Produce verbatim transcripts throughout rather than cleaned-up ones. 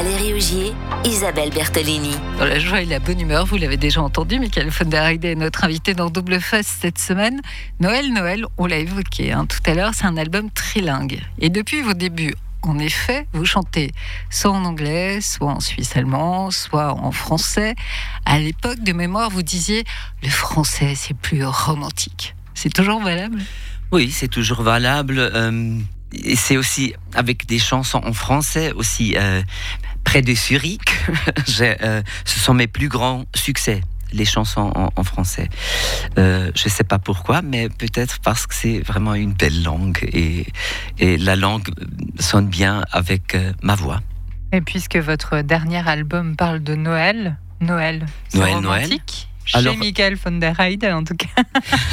Valérie Augier, Isabelle Bertolini. Dans la joie et la bonne humeur, vous l'avez déjà entendu, Michael von der Heide est notre invité dans Double Face cette semaine. Noël, Noël, on l'a évoqué hein, tout à l'heure, c'est un album trilingue. Et depuis vos débuts, en effet, vous chantez soit en anglais, soit en suisse-allemand, soit en français. À l'époque, de mémoire, vous disiez « le français, c'est plus romantique ». C'est toujours valable ? Oui, c'est toujours valable. Euh, et c'est aussi avec des chansons en français, aussi euh, près de Zurich. J'ai, euh, ce sont mes plus grands succès, les chansons en, en français. Euh, je ne sais pas pourquoi, mais peut-être parce que c'est vraiment une belle langue et, et la langue sonne bien avec euh, ma voix. Et puisque votre dernier album parle de Noël, Noël, c'est Noël, romantique. Noël. Chez Alors, Michael von der Heide, en tout cas.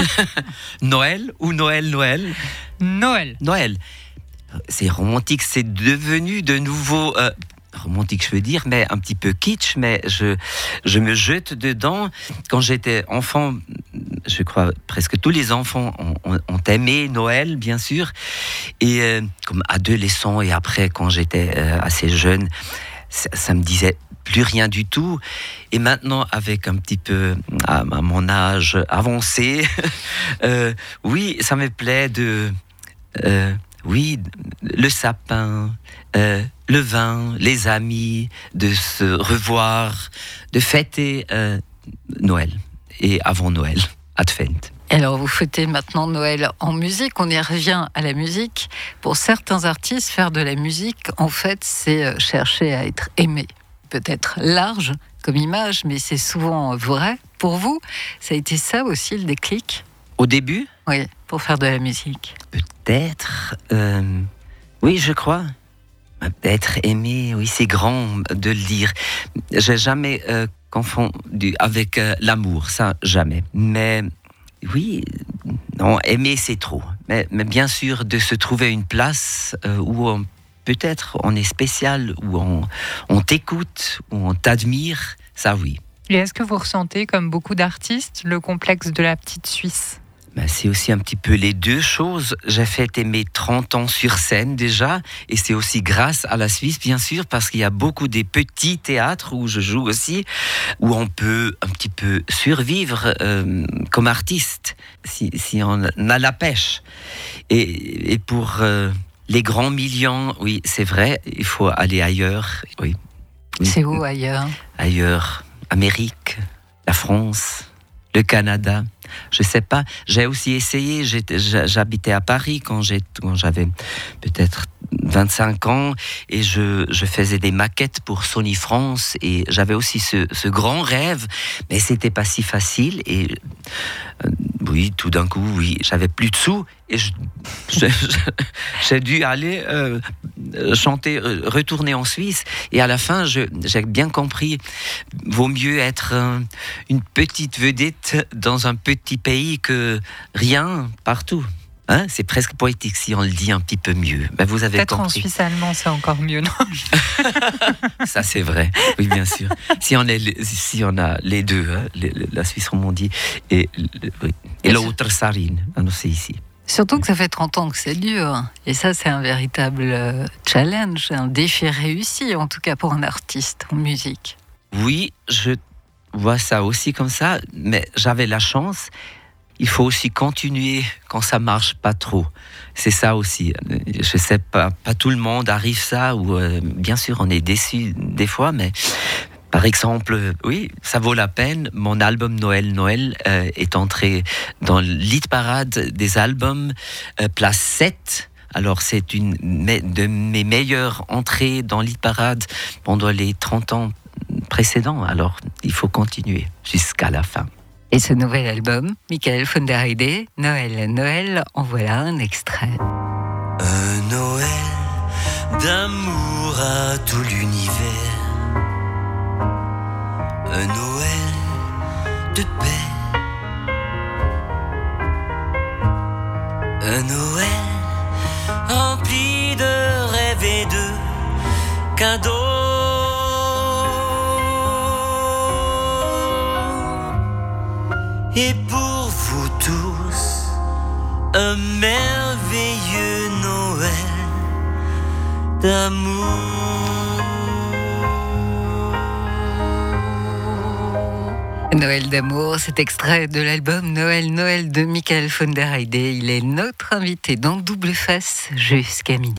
Noël ou Noël, Noël Noël. Noël. C'est romantique, c'est devenu de nouveau... Euh, romantique, je veux dire, mais un petit peu kitsch, mais je, je me jette dedans. Quand j'étais enfant, je crois presque tous les enfants ont, ont, ont aimé Noël, bien sûr. Et euh, comme adolescent et après, quand j'étais euh, assez jeune, ça, ça me disait plus rien du tout. Et maintenant, avec un petit peu à, à mon âge avancé, euh, oui, ça me plaît de... Euh, oui, le sapin, euh, le vin, les amis, de se revoir, de fêter euh, Noël et avant Noël, Advent. Alors, vous fêtez maintenant Noël en musique. On y revient à la musique. Pour certains artistes, faire de la musique, en fait, c'est chercher à être aimé. Peut-être large comme image, mais c'est souvent vrai. Pour vous, ça a été ça aussi le déclic ? Au début ? Oui, pour faire de la musique. Peut-être. Euh, oui, je crois. Être aimé, oui, c'est grand de le dire. J'ai jamais euh, confondu avec euh, l'amour, ça, jamais. Mais oui, non, aimer, c'est trop. Mais, mais bien sûr, de se trouver une place euh, où on, peut-être on est spécial, où on, on t'écoute, où on t'admire, ça, oui. Et est-ce que vous ressentez, comme beaucoup d'artistes, le complexe de la petite Suisse ? Ben, c'est aussi un petit peu les deux choses. J'ai fêté mes trente ans sur scène déjà, et c'est aussi grâce à la Suisse, bien sûr, parce qu'il y a beaucoup des petits théâtres où je joue aussi, où on peut un petit peu survivre euh, comme artiste, si, si on a la pêche. Et, et pour euh, les grands millions, oui, c'est vrai, il faut aller ailleurs. Oui. Oui. C'est où ailleurs ? Ailleurs, Amérique, la France, le Canada. Je sais pas, j'ai aussi essayé, j'étais, j'habitais à Paris quand, j'ai, quand j'avais peut-être vingt-cinq ans et je, je faisais des maquettes pour Sony France et j'avais aussi ce, ce grand rêve, mais c'était pas si facile et euh, oui, tout d'un coup, oui, j'avais plus de sous et je, je, je, j'ai dû aller euh, chanter, retourner en Suisse et à la fin, je, j'ai bien compris, vaut mieux être euh, une petite vedette dans un petit pays que rien partout. Hein, c'est presque poétique si on le dit un petit peu mieux. Ben, vous avez Peut-être compris. en suisse allemand, c'est encore mieux, non ? Ça, c'est vrai. Oui, bien sûr. Si on, est, si on a les deux, hein, les, la Suisse romandie et, oui, et l'autre Sarine, c'est ici. Surtout que ça fait trente ans que c'est dur. Et ça, c'est un véritable challenge, un défi réussi, en tout cas pour un artiste en musique. Oui, je vois ça aussi comme ça, mais j'avais la chance. Il faut aussi continuer quand ça marche pas trop. C'est ça aussi. Je sais pas, pas tout le monde arrive ça, ou euh, bien sûr on est déçu des fois, mais par exemple, oui, ça vaut la peine. Mon album Noël, Noël euh, est entré dans l'hit parade des albums, euh, place sept. Alors c'est une de mes meilleures entrées dans l'hit parade pendant les trente ans précédents. Alors il faut continuer jusqu'à la fin. Et ce nouvel album, Michael von der Heide, Noël, Noël, en voilà un extrait. Un Noël d'amour à tout l'univers, un Noël de paix, un Noël rempli de rêves et de cadeaux. Et pour vous tous, un merveilleux Noël d'amour. Noël d'amour, cet extrait de l'album Noël, Noël de Michael von der Heide. Il est notre invité dans Double Face jusqu'à midi.